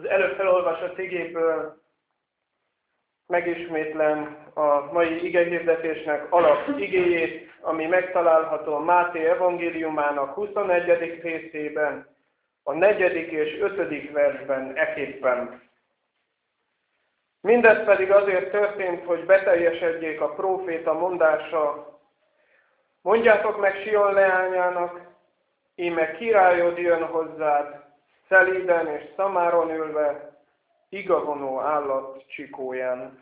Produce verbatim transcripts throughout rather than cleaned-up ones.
Az előbb felolvasott igéből megismétlem a mai igehirdetésnek alap igéjét, ami megtalálható a Máté evangéliumának huszonegyedik részében, a negyedik és ötödik versben eképpen. Mindez pedig azért történt, hogy beteljesedjék a próféta mondása. Mondjátok meg Sion leányának, íme királyod jön hozzád, szelíden és szamáron ülve, igavonó állat csikóján.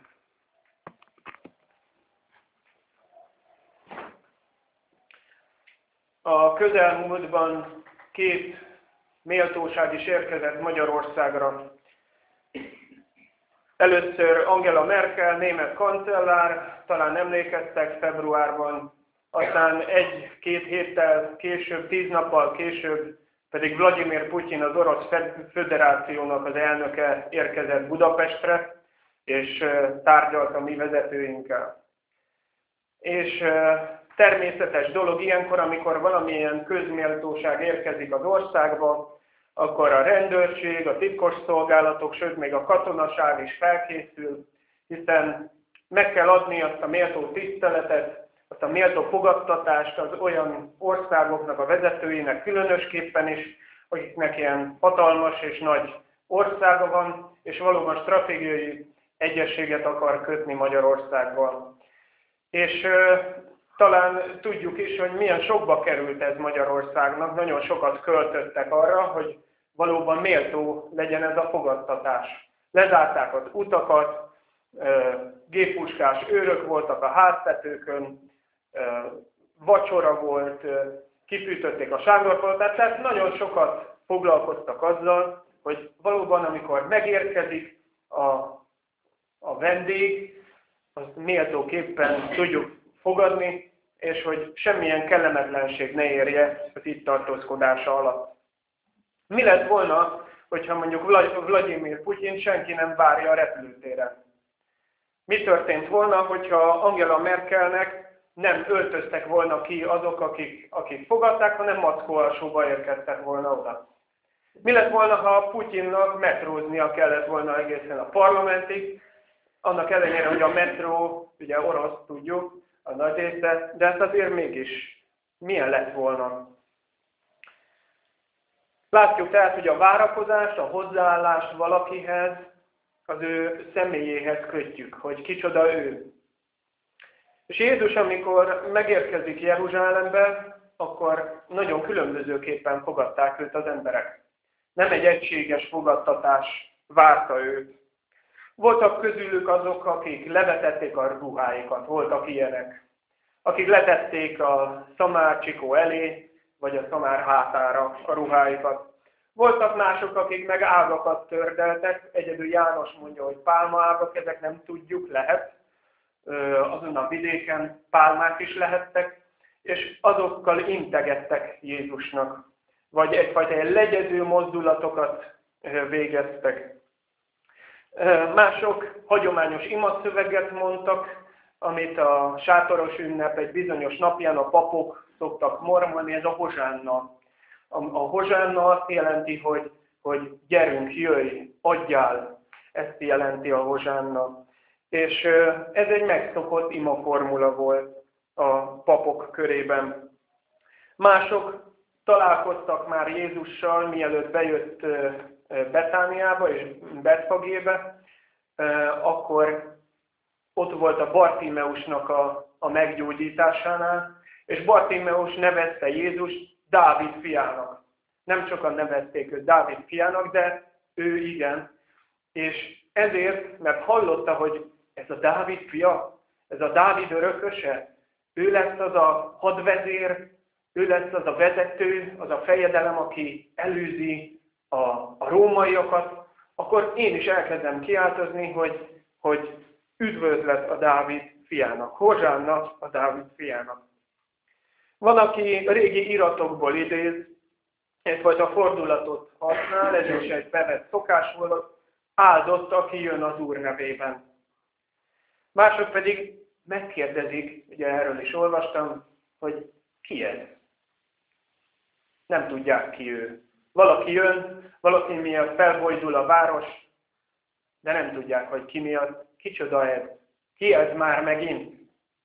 A közelmúltban két méltóság is érkezett Magyarországra. Először Angela Merkel, német kancellár, talán emlékeztek, februárban, aztán egy-két héttel később, tíz nappal később pedig Vladimir Putyin, az Orosz Föderációnak az elnöke érkezett Budapestre, és tárgyalt a mi vezetőinkkel. És természetes dolog ilyenkor, amikor valamilyen közméltóság érkezik az országba, akkor a rendőrség, a titkosszolgálatok, sőt még a katonaság is felkészül, hiszen meg kell adni azt a méltó tiszteletet, azt a méltó fogadtatást az olyan országoknak a vezetőinek különösképpen is, akiknek ilyen hatalmas és nagy országa van, és valóban stratégiai egyességet akar kötni Magyarországgal. És ö, talán tudjuk is, hogy milyen sokba került ez Magyarországnak, nagyon sokat költöttek arra, hogy valóban méltó legyen ez a fogadtatás. Lezárták az utakat, géppuskás őrök voltak a háztetőkön, vacsora volt, kifűtötték a sándorpalotát, tehát nagyon sokat foglalkoztak azzal, hogy valóban amikor megérkezik a, a vendég, azt méltóképpen tudjuk fogadni, és hogy semmilyen kellemetlenség ne érje az itt tartózkodása alatt. Mi lett volna, hogyha mondjuk Vladimir Putyin senki nem várja a repülőtéren? Mi történt volna, hogyha Angela Merkelnek nem öltöztek volna ki azok, akik, akik fogadták, hanem mackó alsóba érkeztek volna oda? Mi lett volna, ha Putyinnak metróznia kellett volna egészen a parlamentig, annak ellenére, hogy a metró, ugye orosz, tudjuk, a nagy része, de ez azért mégis milyen lett volna? Látjuk tehát, hogy a várakozást, a hozzáállást valakihez, az ő személyéhez kötjük, hogy kicsoda ő. És Jézus, amikor megérkezik Jeruzsálembe, akkor nagyon különbözőképpen fogadták őt az emberek. Nem egy egységes fogadtatás várta őt. Voltak közülük azok, akik levetették a ruháikat, voltak ilyenek. Akik letették a szamárcsikó elé, vagy a szamár hátára a ruháikat. Voltak mások, akik meg ágakat tördeltek, egyedül János mondja, hogy pálmaágak, ezek nem tudjuk, lehet. Azon a vidéken pálmák is lehettek, és azokkal integettek Jézusnak, vagy egyfajta legyező mozdulatokat végeztek. Mások hagyományos imaszöveget mondtak, amit a sátoros ünnep egy bizonyos napján a papok szoktak mormolni, ez a hozsánna. A, a hozsánna azt jelenti, hogy, hogy gyerünk, jöjj, adjál, ezt jelenti a hozsánna. És ez egy megszokott imaformula volt a papok körében. Mások találkoztak már Jézussal, mielőtt bejött Betániába és Betfagébe, akkor ott volt a Bartimeusnak a, a meggyógyításánál, és Bartimeus nevezte Jézust Dávid fiának. Nem sokan nevezték őt Dávid fiának, de ő igen. És ezért, mert hallotta, hogy ez a Dávid fia, ez a Dávid örököse, ő lesz az a hadvezér, ő lesz az a vezető, az a fejedelem, aki elűzi a, a rómaiakat, akkor én is elkezdem kiáltozni, hogy, hogy üdvözlet a Dávid fiának, hozsánna a Dávid fiának. Van, aki a régi iratokból idéz, egyfajta fordulatot használ, ez is egy bevett szokás volt, áldott, aki jön az Úr nevében. Mások pedig megkérdezik, ugye erről is olvastam, hogy ki ez? Nem tudják ki ő. Valaki jön, valaki miatt felbojdul a város, de nem tudják, hogy ki miatt, kicsoda ez, ki ez már megint.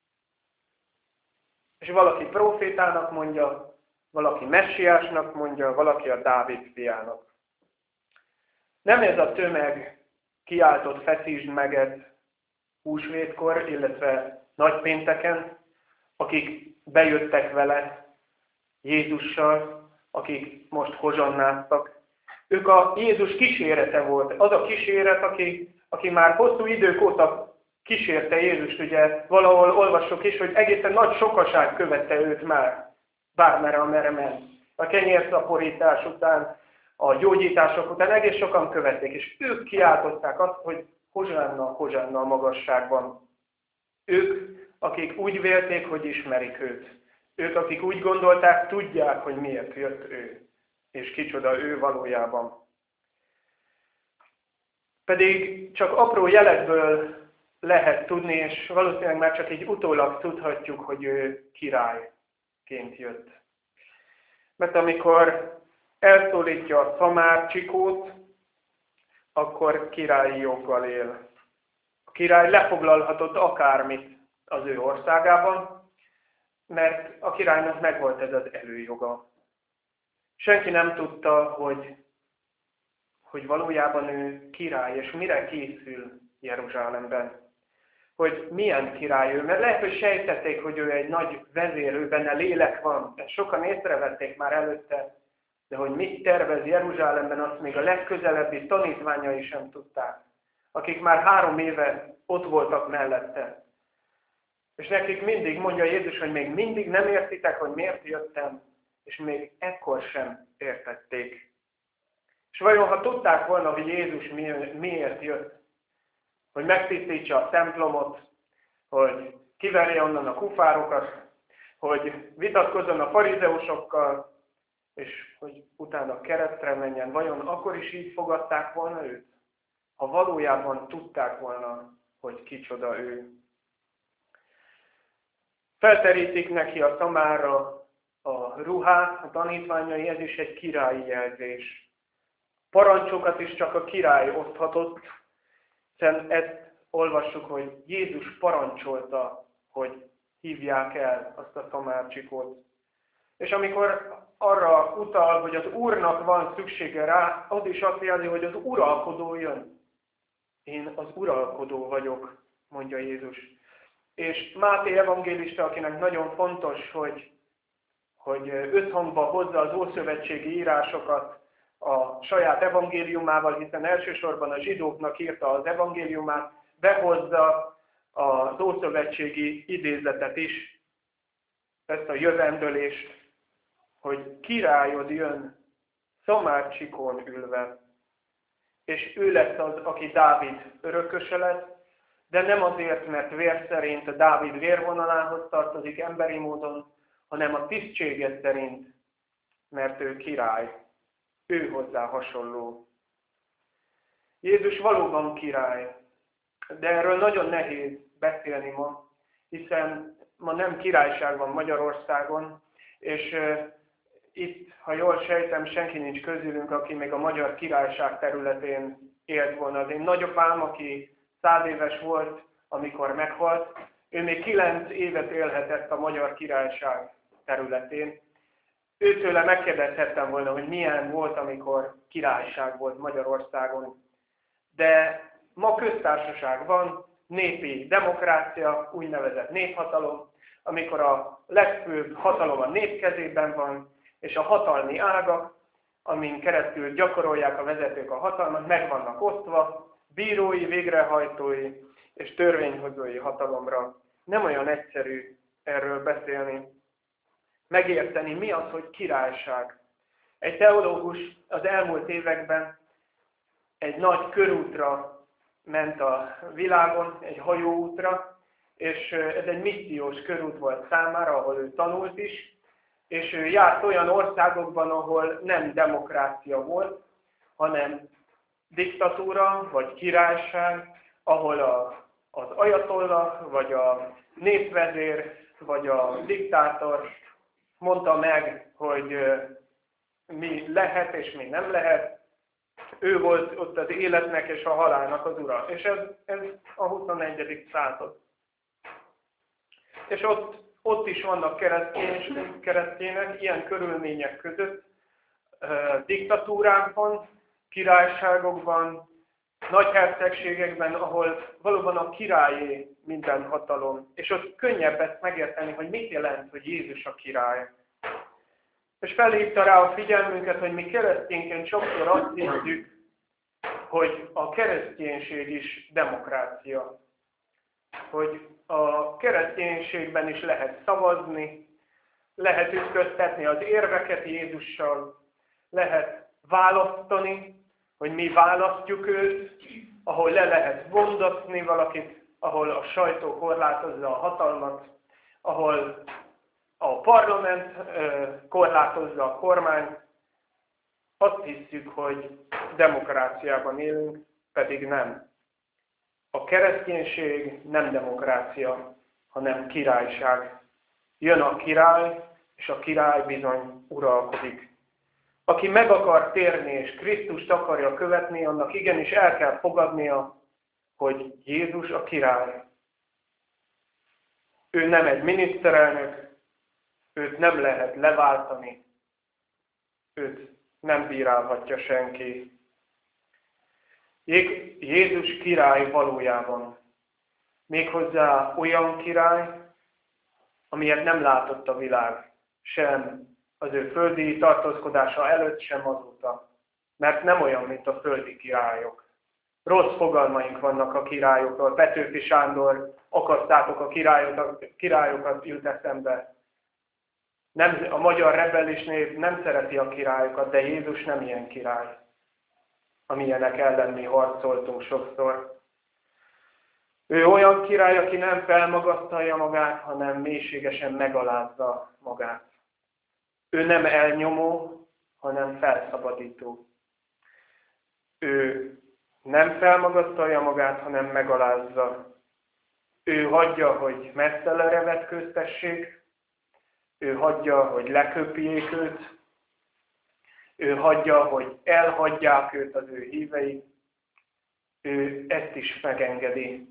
És valaki profétának mondja, valaki messiásnak mondja, valaki a Dávid fiának. Nem ez a tömeg kiáltott feszítsd meget húsvétkor, illetve nagypénteken, akik bejöttek vele Jézussal, akik most hozsannáztak. Ők a Jézus kísérete volt. Az a kíséret, aki, aki már hosszú idők óta kísérte Jézust, ugye valahol olvassuk is, hogy egészen nagy sokaság követte őt már, bármerre, amerre ment. A kenyérszaporítás után, a gyógyítások után egész sokan követték, és ők kiáltották azt, hogy hozsanna, hozsanna a magasságban. Ők, akik úgy vélték, hogy ismerik őt. Ők, akik úgy gondolták, tudják, hogy miért jött ő, és kicsoda ő valójában. Pedig csak apró jelekből lehet tudni, és valószínűleg már csak egy utólag tudhatjuk, hogy ő királyként jött. Mert amikor elszólítja a szamár csikót, akkor királyi joggal él. A király lefoglalhatott akármit az ő országában, mert a királynak megvolt ez az előjoga. Senki nem tudta, hogy, hogy valójában ő király, és mire készül Jeruzsálemben. Hogy milyen király ő, mert lehet, hogy sejtették, hogy ő egy nagy vezér, ő benne lélek van. Ezt sokan észrevették már előtte, de hogy mit tervez Jeruzsálemben, azt még a legközelebbi tanítványai sem tudták, akik már három éve ott voltak mellette. És nekik mindig mondja Jézus, hogy még mindig nem értitek, hogy miért jöttem, és még ekkor sem értették. És vajon, ha tudták volna, hogy Jézus miért jött, hogy megtisztítsa a templomot, hogy kiverje onnan a kufárokat, hogy vitatkozzon a farizeusokkal, és hogy utána keresztre menjen, vajon akkor is így fogadták volna őt? Ha valójában tudták volna, hogy kicsoda ő. Felterítik neki a szamára a ruhát, a tanítványai, ez is egy királyi jelzés. Parancsokat is csak a király oszthatott, hiszen ezt olvassuk, hogy Jézus parancsolta, hogy hívják el azt a szamárcsikót. És amikor arra utal, hogy az Úrnak van szüksége rá, az is azt jelzi, hogy az uralkodó jön. Én az uralkodó vagyok, mondja Jézus. És Máté evangélista, akinek nagyon fontos, hogy, hogy összhangba hozza az ószövetségi írásokat a saját evangéliumával, hiszen elsősorban a zsidóknak írta az evangéliumát, behozza az ószövetségi idézetet is, ezt a jövendőlést, hogy királyod jön szamárcsikón ülve, és ő lesz az, aki Dávid örököse lesz, de nem azért, mert vér szerint a Dávid vérvonalához tartozik emberi módon, hanem a tisztsége szerint, mert ő király, ő hozzá hasonló. Jézus valóban király, de erről nagyon nehéz beszélni ma, hiszen ma nem királyság van Magyarországon, és uh, itt, ha jól sejtem, senki nincs közülünk, aki még a magyar királyság területén élt volna. Az én nagyapám, aki száz éves volt, amikor meghalt, ő még kilenc évet élhetett a magyar királyság területén. Őtőle megkérdezhettem volna, hogy milyen volt, amikor királyság volt Magyarországon. De ma köztársaság van, népi demokrácia, úgynevezett néphatalom, amikor a legfőbb hatalom a nép kezében van, és a hatalmi ágak, amin keresztül gyakorolják a vezetők a hatalmat, meg vannak osztva, bírói, végrehajtói és törvényhozói hatalomra. Nem olyan egyszerű erről beszélni. Megérteni, mi az, hogy királyság. Egy teológus az elmúlt években egy nagy körútra ment a világon, egy hajóútra, és ez egy missziós körút volt számára, ahol ő tanult is, és ő járt olyan országokban, ahol nem demokrácia volt, hanem diktatúra vagy királyság, ahol a, az ajatollah, vagy a népvezér, vagy a diktátor mondta meg, hogy mi lehet és mi nem lehet. Ő volt ott az életnek és a halálnak az ura. És ez, ez a huszonegyedik század. És ott, ott is vannak keresztények, ilyen körülmények között, diktatúrákban, királyságokban, nagyhercegségekben, ahol valóban a királyé minden hatalom. És ott könnyebb ezt megérteni, hogy mit jelent, hogy Jézus a király. És felhívta rá a figyelmünket, hogy mi keresztényként sokszor azt hiszük, hogy a kereszténység is demokrácia. Hogy a kereszténységben is lehet szavazni, lehet ütköztetni az érveket Jézussal, lehet választani, hogy mi választjuk őt, ahol le lehet mondatni valakit, ahol a sajtó korlátozza a hatalmat, ahol a parlament korlátozza a kormányt. Azt hiszük, hogy demokráciában élünk, pedig nem. A kereszténység nem demokrácia, hanem királyság. Jön a király, és a király bizony uralkodik. Aki meg akar térni, és Krisztust akarja követni, annak igenis el kell fogadnia, hogy Jézus a király. Ő nem egy miniszterelnök, őt nem lehet leváltani, őt nem bírálhatja senki. Jézus király valójában. Méghozzá olyan király, amilyet nem látott a világ, sem az ő földi tartózkodása előtt, sem azóta. Mert nem olyan, mint a földi királyok. Rossz fogalmaink vannak a királyokról. Petőfi Sándor, akasztátok a királyokat, királyokat jut eszembe. Nem, a magyar rebelis név nem szereti a királyokat, de Jézus nem ilyen király, amilyenek ellen mi harcoltunk sokszor. Ő olyan király, aki nem felmagasztalja magát, hanem mélységesen megalázza magát. Ő nem elnyomó, hanem felszabadító. Ő nem felmagasztalja magát, hanem megalázza. Ő hagyja, hogy mesztelenre vetkőztessék, ő hagyja, hogy leköpjék őt, ő hagyja, hogy elhagyják őt az ő hívei, ő ezt is megengedi.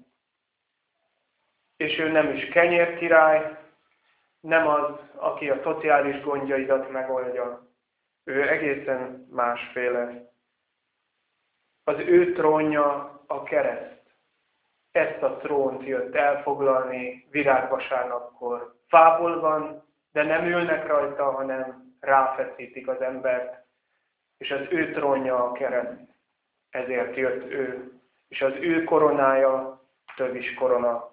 És ő nem is kenyérkirály, nem az, aki a szociális gondjaidat megoldja. Ő egészen másféle. Az ő trónja a kereszt. Ezt a trónt jött elfoglalni virágvasárnapkor. Fából van, de nem ülnek rajta, hanem ráfeszítik az embert. És az ő trónja a kereszt. Ezért jött ő. És az ő koronája tövis korona.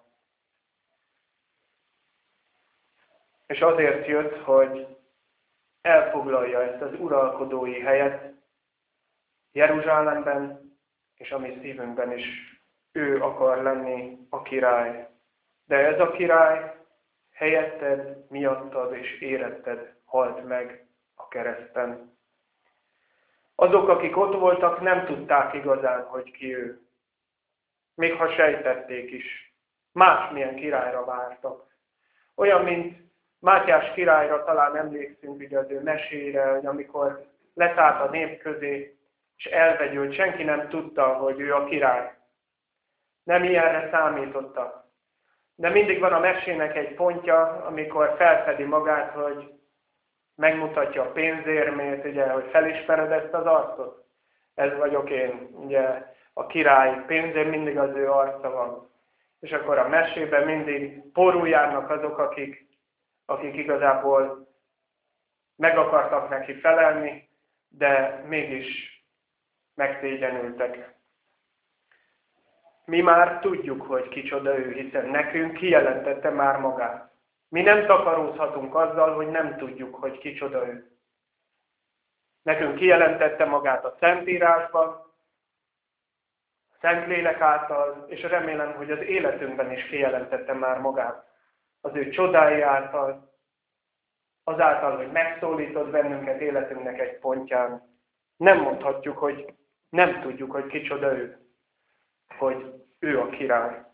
És azért jött, hogy elfoglalja ezt az uralkodói helyet Jeruzsálemben, és a mi szívünkben is ő akar lenni a király. De ez a király helyetted, miattad és éretted halt meg a kereszten. Azok, akik ott voltak, nem tudták igazán, hogy ki ő. Még ha sejtették is. Másmilyen királyra vártak. Olyan, mint Mátyás királyra talán emlékszünk ugye az ő mesére, hogy amikor letállt a nép közé, és elvegyült, senki nem tudta, hogy ő a király. Nem ilyenre számítottak. De mindig van a mesének egy pontja, amikor felfedi magát, hogy megmutatja a pénzérmét, ugye, hogy felismered ezt az arcot. Ez vagyok én, ugye a király, pénzér mindig az ő arca van. És akkor a mesében mindig porul járnak azok, akik, akik igazából meg akartak neki felelni, de mégis megszégyenültek. Mi már tudjuk, hogy kicsoda ő, hiszen nekünk kijelentette már magát. Mi nem takarózhatunk azzal, hogy nem tudjuk, hogy kicsoda ő. Nekünk kijelentette magát a Szentírásban, a Szentlélek által, és remélem, hogy az életünkben is kijelentette már magát. Az ő csodái által, azáltal, hogy megszólított bennünket életünknek egy pontján. Nem mondhatjuk, hogy nem tudjuk, hogy kicsoda ő, hogy ő a király.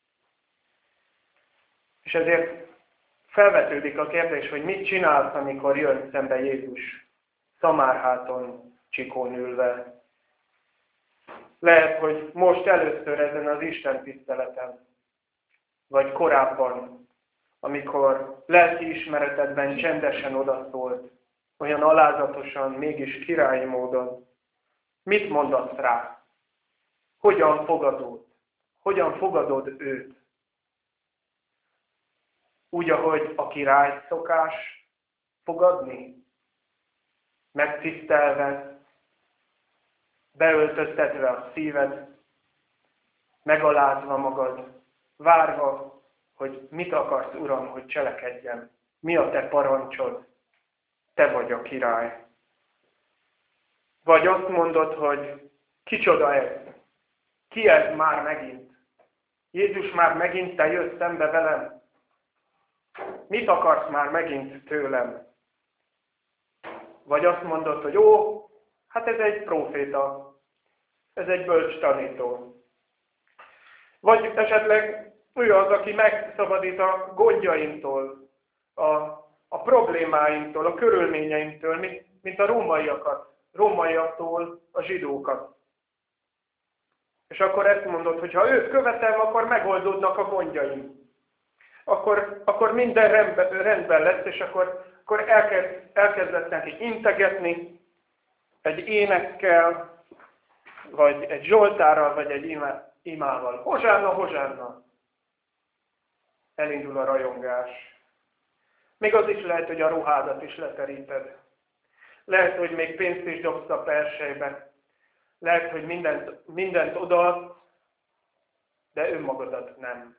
És ezért felvetődik a kérdés, hogy mit csinálsz, amikor jön szembe Jézus. szamárháton csikón ülve. Lehet, hogy most először ezen az Isten tiszteleten, vagy korábban, amikor lelki ismeretedben csendesen odaszólt, olyan alázatosan, mégis királyi módon. Mit mondasz rá? Hogyan fogadod? Hogyan fogadod őt? Úgy, ahogy a király szokás fogadni? Megtisztelve, beöltöztetve a szíved, megalázva magad, várva, hogy mit akarsz, Uram, hogy cselekedjen. Mi a te parancsod? Te vagy a király. Vagy azt mondod, hogy kicsoda ez? Ki ez már megint? Jézus, már megint te jössz szembe velem? Mit akarsz már megint tőlem? Vagy azt mondod, hogy ó, hát ez egy próféta, ez egy bölcs tanító. Vagy esetleg ő az, aki megszabadít a gondjaimtól, a, a problémáimtól, a körülményeimtől, mint, mint a rómaiakat, rómaiaktól a zsidókat. És akkor ezt mondod, hogy ha őt követem, akkor megoldódnak a gondjaim. Akkor, akkor minden rendben, rendben lesz, és akkor, akkor elkezd, elkezdett neki integetni egy énekkel, vagy egy zsoltárral, vagy egy imá, imával. Hozsánna, hozsánna! Elindul a rajongás. Még az is lehet, hogy a ruhádat is leteríted. Lehet, hogy még pénzt is dobsz a persejbe. Lehet, hogy mindent, mindent odaadsz, de önmagadat nem.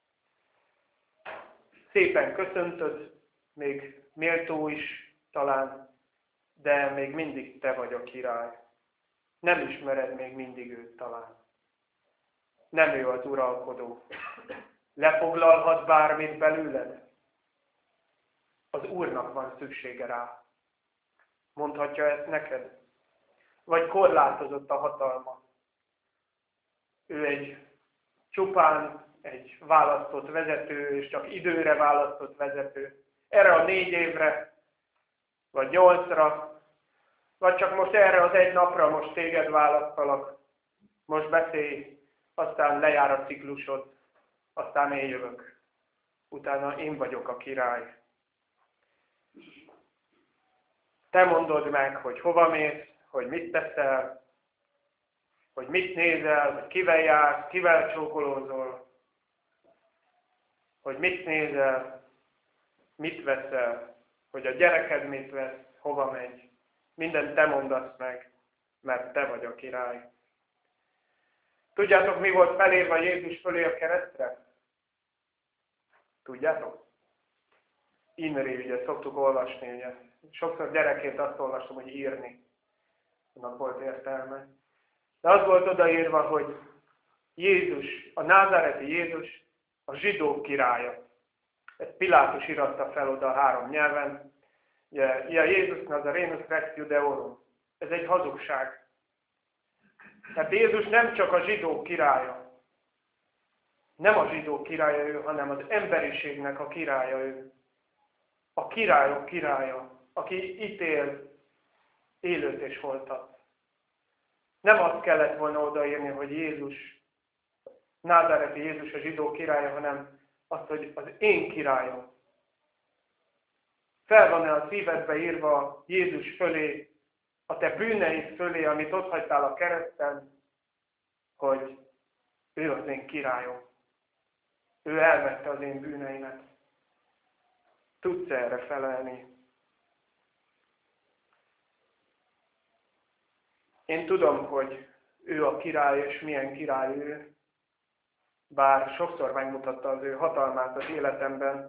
Szépen köszöntöd, még méltó is talán, de még mindig te vagy a király. Nem ismered még mindig őt talán. Nem ő az uralkodó. Lefoglalhat bármit belőled? Az Úrnak van szüksége rá. Mondhatja ezt neked? Vagy korlátozott a hatalma? Ő egy csupán egy választott vezető, és csak időre választott vezető. Erre a négy évre, vagy nyolcra, vagy csak most erre az egy napra most téged választalak. Most beszélj, aztán lejár a ciklusod, aztán én jövök. Utána én vagyok a király. Te mondod meg, hogy hova mész, hogy mit teszel, hogy mit nézel, hogy kivel jársz, kivel csókolózol, hogy mit nézel, mit veszel, hogy a gyereked mit vesz, hova megy. Mindent te mondasz meg, mert te vagy a király. Tudjátok, mi volt felírva Jézus fölé a keresztre? Tudjátok? Imri, ugye szoktuk olvasni, ugye. Sokszor gyerekként azt olvastam, hogy írni. Annak volt értelme. De az volt odaírva, hogy Jézus, a názáreti Jézus, a zsidók királya. Ezt Pilátus íratta fel oda a három nyelven. Ugye, Jézus Nazarénus Rex Judeorum. Ez egy hazugság. Tehát Jézus nem csak a zsidók királya. Nem a zsidók királya ő, hanem az emberiségnek a királya ő. A királyok királya, aki ítél élőt és holtat. Nem azt kellett volna odaírni, hogy Jézus, názáreti Jézus a zsidók királya, hanem azt, hogy az én királyom. Fel van-e a szívedbe írva Jézus fölé, a te bűneid fölé, amit ott hagytál a kereszten, hogy ő az én királyom. Ő elvette az én bűneimet. Tudsz erre felelni? Én tudom, hogy ő a király, és milyen király ő, bár sokszor megmutatta az ő hatalmát az életemben.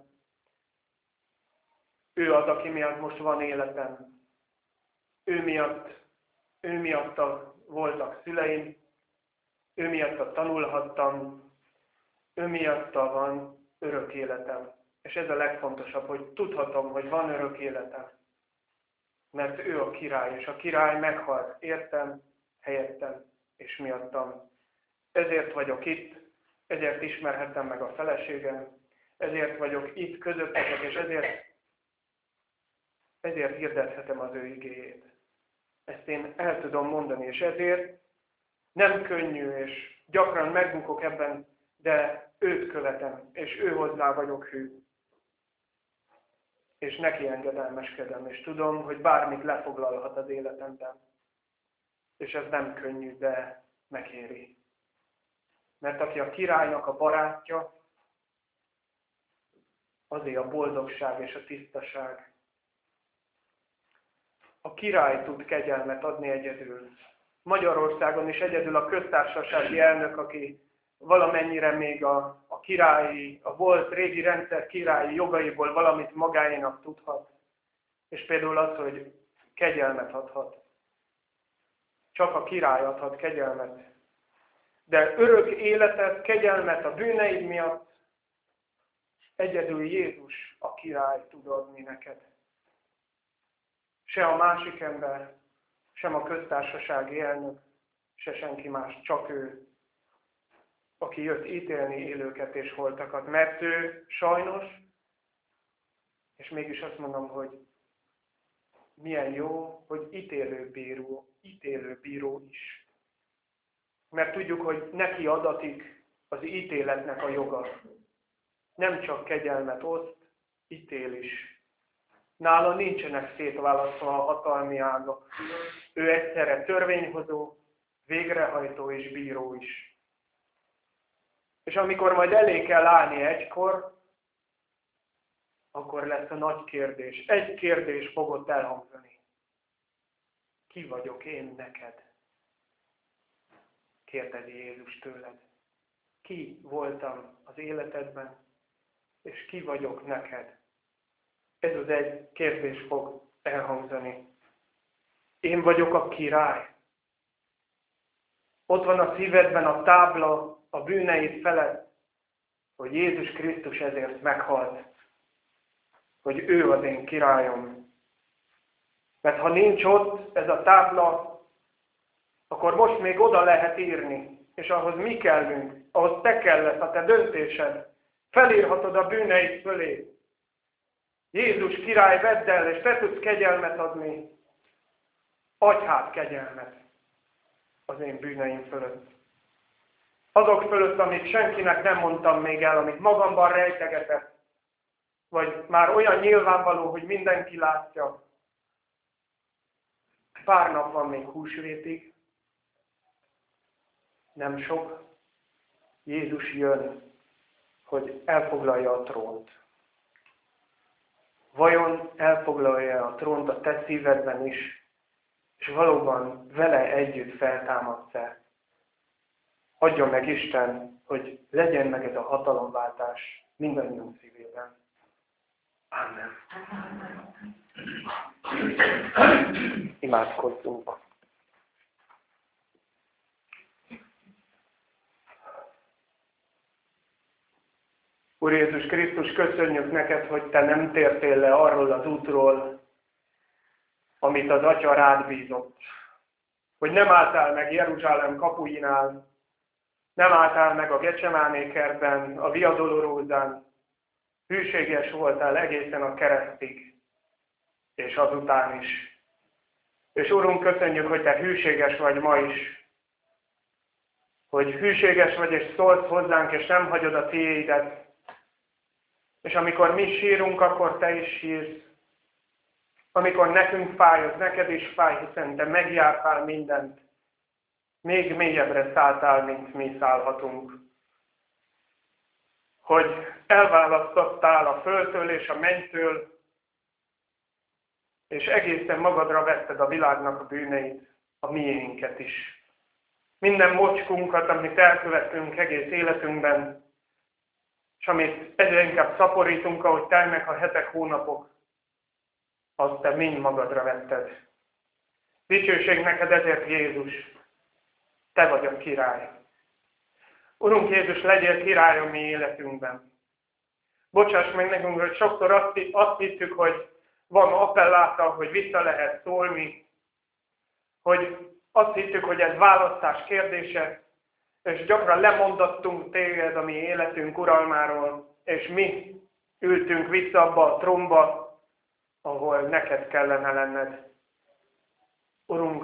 Ő az, aki miatt most van életem. Ő miatt, ő miatta voltak szüleim, ő miatta tanulhattam, ő miatta van örök életem. És ez a legfontosabb, hogy tudhatom, hogy van örök életem. Mert ő a király, és a király meghalt értem, helyettem és miattam. Ezért vagyok itt, ezért ismerhettem meg a feleségem, ezért vagyok itt közöttetek, és ezért, ezért hirdethetem az ő igéjét. Ezt én el tudom mondani, és ezért nem könnyű, és gyakran megbukok ebben, de őt követem, és ő hozzá vagyok hű. És neki engedelmeskedem, és tudom, hogy bármit lefoglalhat az életemben. És ez nem könnyű, de megéri. Mert aki a királynak a barátja, azért a boldogság és a tisztaság. A király tud kegyelmet adni egyedül. Magyarországon is egyedül a köztársasági elnök, aki valamennyire még a, a királyi, a volt régi rendszer királyi jogaiból valamit magáénak tudhat. És például az, hogy kegyelmet adhat. Csak a király adhat kegyelmet. De örök életet, kegyelmet a bűneid miatt egyedül Jézus a király tud adni neked. Se a másik ember, sem a köztársasági elnök, se senki más, csak ő, aki jött ítélni élőket és holtakat. Mert ő sajnos, és mégis azt mondom, hogy milyen jó, hogy ítélő bíró, ítélő bíró is. Mert tudjuk, hogy neki adatik az ítéletnek a joga. Nem csak kegyelmet oszt, ítél is. Nála nincsenek szétválasztva a hatalmi ágak. Ő egyszerre törvényhozó, végrehajtó és bíró is. És amikor majd elé kell állni egykor, akkor lesz a nagy kérdés. Egy kérdés fog ott elhangzani. Ki vagyok én neked? Kérdezi Jézus tőled. Ki voltam az életedben, és ki vagyok neked? Ez az egy kérdés fog elhangzani. Én vagyok a király. Ott van a szívedben a tábla a bűneid felett, hogy Jézus Krisztus ezért meghalt. Hogy ő az én királyom. Mert ha nincs ott ez a tábla, akkor most még oda lehet írni. És ahhoz mi kellünk? Ahhoz te kellett, a te döntésed. Felírhatod a bűneid fölé. Jézus király, vedd el, és te tudsz kegyelmet adni. Adj hát kegyelmet az én bűneim fölött. Azok fölött, amit senkinek nem mondtam még el, amit magamban rejtegetek. Vagy már olyan nyilvánvaló, hogy mindenki látja. Pár nap van még húsvétig. Nem sok. Jézus jön, hogy elfoglalja a trónt. Vajon elfoglalja a trónt a te szívedben is, és valóban vele együtt feltámadsz-e? Adja meg Isten, hogy legyen meg ez a hatalomváltás mindannyiunk szívében. Amen. Imádkozzunk. Úr Jézus Krisztus, köszönjük neked, hogy te nem tértél le arról az útról, amit az Atya rád bízott. Hogy nem álltál meg Jeruzsálem kapuinál, nem álltál meg a Gecsemáné kertben, a Via Dolorózán, hűséges voltál egészen a keresztig, és azután is. És Urunk, köszönjük, hogy te hűséges vagy ma is. Hogy hűséges vagy, és szólsz hozzánk, és nem hagyod a tiédet. És amikor mi sírunk, akkor te is sírsz. Amikor nekünk fáj, az neked is fáj, hiszen te megjártál mindent. Még mélyebbre szálltál, mint mi szállhatunk. Hogy elválasztottál a földtől és a mennytől, és egészen magadra vetted a világnak a bűneit, a miénket is. Minden mocskunkat, amit elkövettünk egész életünkben, és amit egyre inkább szaporítunk, ahogy telnek a hetek, hónapok, azt te mind magadra vetted. Dicsőség neked ezért, Jézus, te vagy a király. Urunk Jézus, legyél király a mi életünkben. Bocsáss meg nekünk, hogy sokszor azt, azt hittük, hogy van appelláta, hogy vissza lehet szólni, hogy azt hittük, hogy ez választás kérdése, és gyakran lemondottunk téged a mi életünk uralmáról, és mi ültünk vissza abba a trónba, ahol neked kellene lenned. Urunk,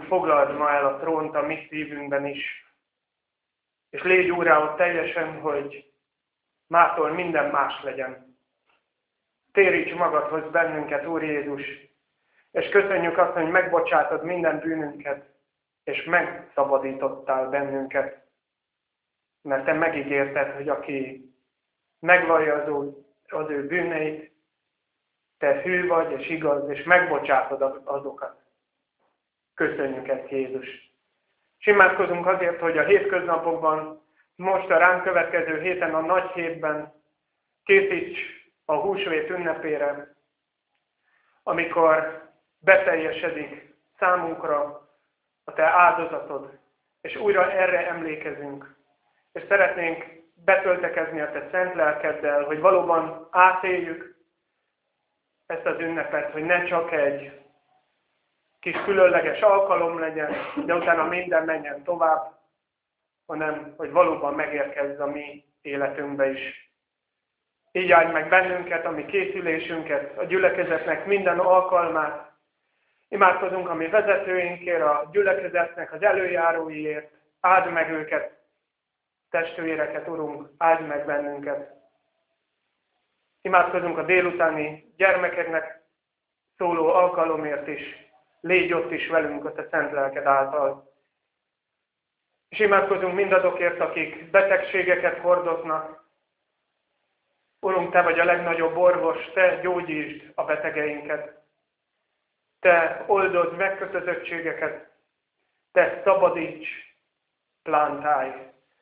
Urunk, foglald ma el a trónt a mi szívünkben is, és légy Úrrá ott teljesen, hogy mától minden más legyen. Téríts magadhoz bennünket, Úr Jézus, és köszönjük azt, hogy megbocsátod minden bűnünket, és megszabadítottál bennünket. Mert te megígérted, hogy aki megvallja az ő, az ő bűneit, te hű vagy és igaz, és megbocsátod azokat. Köszönjük ezt, Jézus. És imádkozunk azért, hogy a hétköznapokban, most a ránk következő héten, a nagy hétben készíts a húsvét ünnepére, amikor beteljesedik számunkra a te áldozatod, és újra erre emlékezünk. És szeretnénk betöltekezni a te szent lelkeddel, hogy valóban átéljük ezt az ünnepet, hogy ne csak egy kis különleges alkalom legyen, de utána minden menjen tovább, hanem hogy valóban megérkezz a mi életünkbe is. Így áldj meg bennünket, a mi készülésünket, a gyülekezetnek minden alkalmát. Imádkozunk a mi vezetőinkért, a gyülekezetnek az előjáróiért. Áld meg őket, testvéreket, Urunk, áld meg bennünket. Imádkozunk a délutáni gyermekeknek szóló alkalomért is. Légy ott is velünk a te szent lelked által. És imádkozunk mindazokért, akik betegségeket hordoznak. Urunk, te vagy a legnagyobb orvos, te gyógyítsd a betegeinket. Te oldozd megkötözöttségeket, te szabadíts, plántálj.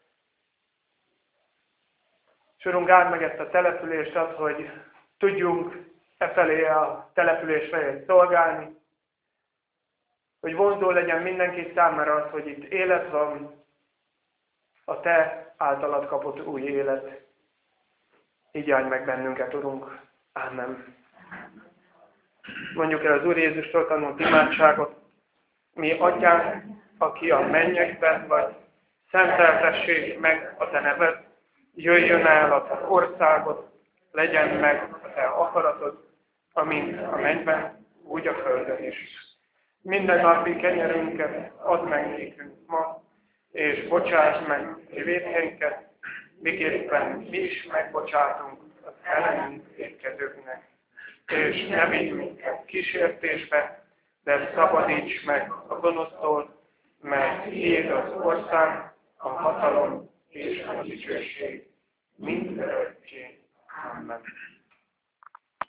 És Urunk, áld meg ezt a települést, az, hogy tudjunk e felé a település felé szolgálni, hogy vonzó legyen mindenki számára az, hogy itt élet van, a te általad kapott új élet. Így áldj meg bennünket, Urunk. Ámen. Mondjuk el az Úr Jézustól tanult imádságot. Mi Atyánk, aki a mennyekben vagy, szenteltessék meg a te neved, jöjjön el a te országod, legyen meg a te akaratod, amint a mennyben, úgy a földön is. Minden napi kenyerünket add meg nékünk ma, és bocsáss meg vétkeinket, miképpen mi is megbocsátunk az ellenünk vétkezőknek. És ne vigy minket kísértésbe, de szabadíts meg a gonosztól, mert tiéd az ország, a hatalom és a dicsőség mindörökké. Amen.